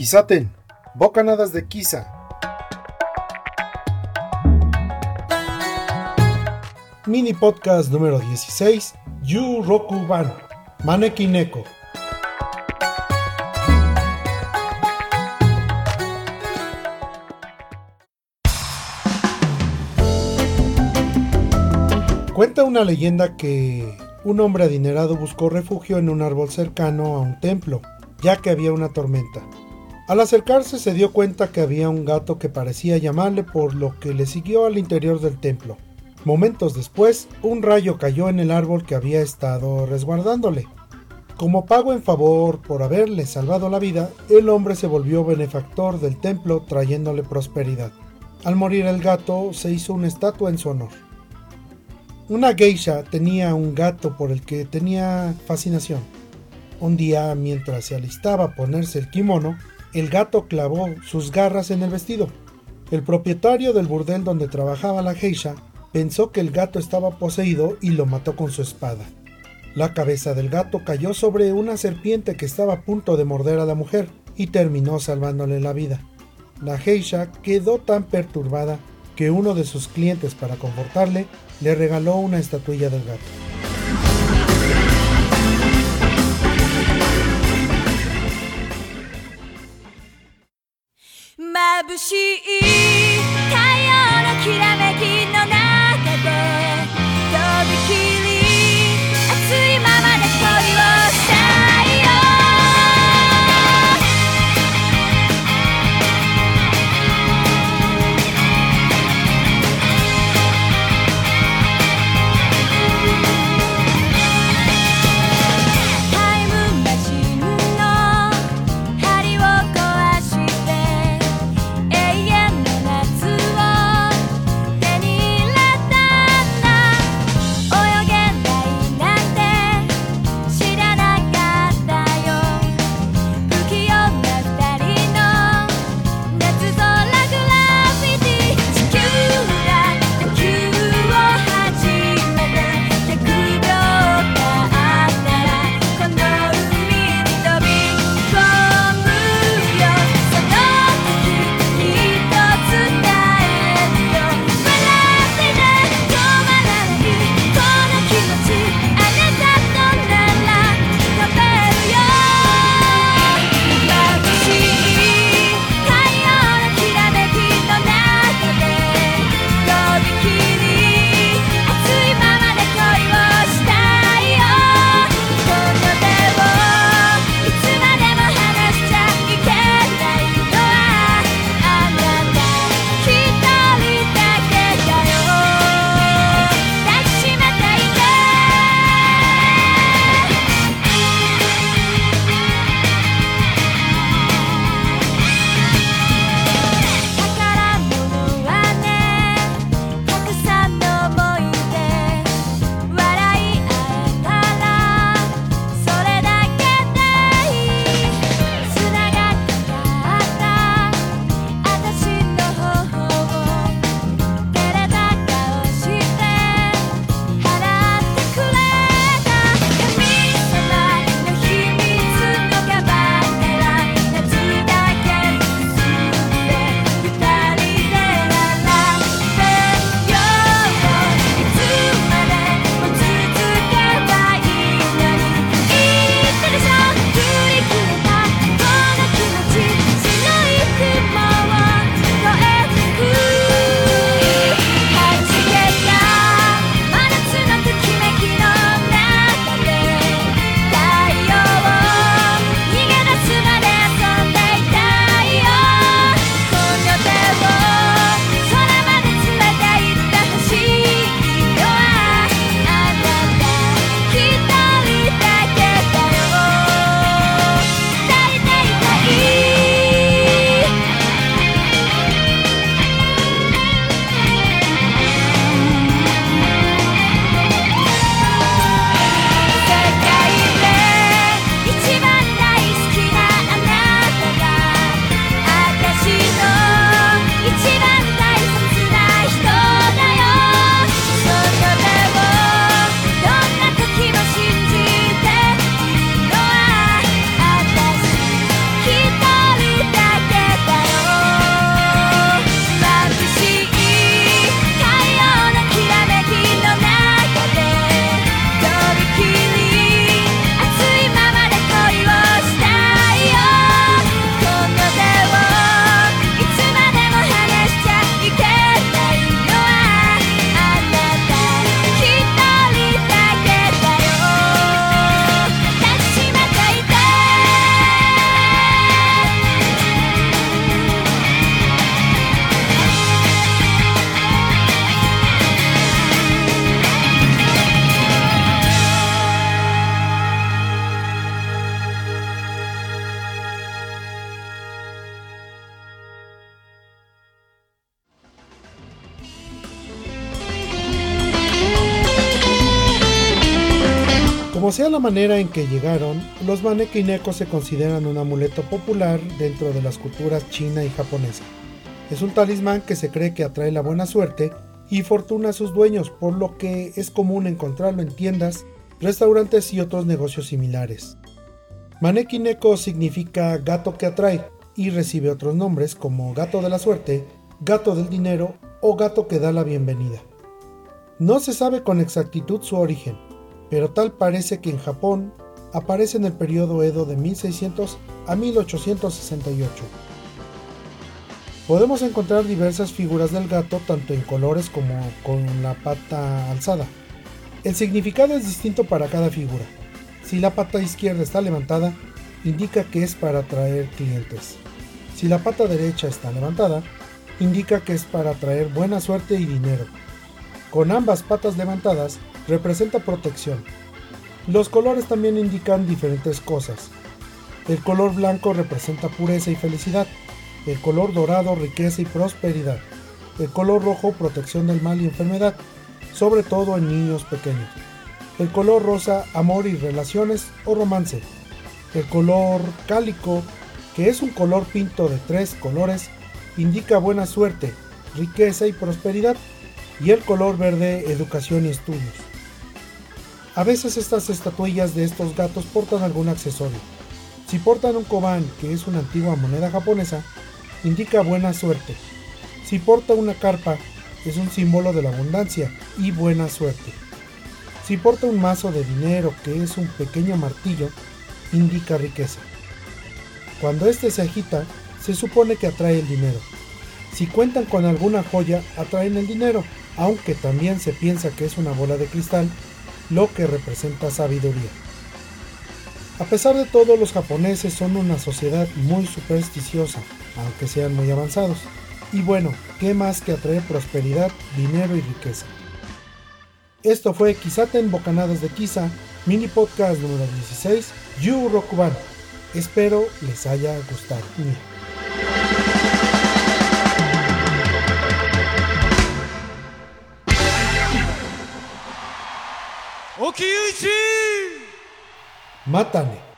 Kisaten, bocanadas de Kisa. Mini podcast número 16, Yu Roku Ban, Maneki Neko. Cuenta una leyenda que un hombre adinerado buscó refugio en un árbol cercano a un templo, ya que había una tormenta. Al acercarse se dio cuenta que había un gato que parecía llamarle, por lo que le siguió al interior del templo. Momentos después, un rayo cayó en el árbol que había estado resguardándole. Como pago en favor por haberle salvado la vida, el hombre se volvió benefactor del templo trayéndole prosperidad. Al morir el gato, se hizo una estatua en su honor. Una geisha tenía un gato por el que tenía fascinación. Un día, mientras se alistaba a ponerse el kimono, el gato clavó sus garras en el vestido. El propietario del burdel donde trabajaba la geisha pensó que el gato estaba poseído y lo mató con su espada. La cabeza del gato cayó sobre una serpiente que estaba a punto de morder a la mujer y terminó salvándole la vida. La geisha quedó tan perturbada que uno de sus clientes, para confortarle, le regaló una estatuilla del gato. Como sea la manera en que llegaron, los maneki-neko se consideran un amuleto popular dentro de las culturas china y japonesa. Es un talismán que se cree que atrae la buena suerte y fortuna a sus dueños, por lo que es común encontrarlo en tiendas, restaurantes y otros negocios similares. Maneki-neko significa gato que atrae y recibe otros nombres como gato de la suerte, gato del dinero o gato que da la bienvenida. No se sabe con exactitud su origen, pero tal parece que en Japón aparece en el periodo Edo de 1600 a 1868. Podemos encontrar diversas figuras del gato tanto en colores como con la pata alzada. El significado es distinto para cada figura. Si la pata izquierda está levantada, indica que es para atraer clientes. Si la pata derecha está levantada, indica que es para atraer buena suerte y dinero. Con ambas patas levantadas, representa protección. Los colores también indican diferentes cosas. El color blanco representa pureza y felicidad. El color dorado, riqueza y prosperidad. El color rojo, protección del mal y enfermedad, sobre todo en niños pequeños. El color rosa, amor y relaciones o romance. El color cálico, que es un color pinto de 3 colores, indica buena suerte, riqueza y prosperidad. Y el color verde, educación y estudios. A veces estas estatuillas de estos gatos portan algún accesorio. Si portan un koban, que es una antigua moneda japonesa, indica buena suerte. Si porta una carpa, es un símbolo de la abundancia y buena suerte. Si porta un mazo de dinero, que es un pequeño martillo, indica riqueza. Cuando este se agita, se supone que atrae el dinero. Si cuentan con alguna joya, atraen el dinero, aunque también se piensa que es una bola de cristal, lo que representa sabiduría. A pesar de todo, los japoneses son una sociedad muy supersticiosa, aunque sean muy avanzados. Y bueno, ¿qué más que atraer prosperidad, dinero y riqueza? Esto fue Kisaten Bocanadas de Kisa, mini podcast número 16, Yu Rokuban. Espero les haya gustado. Mátame.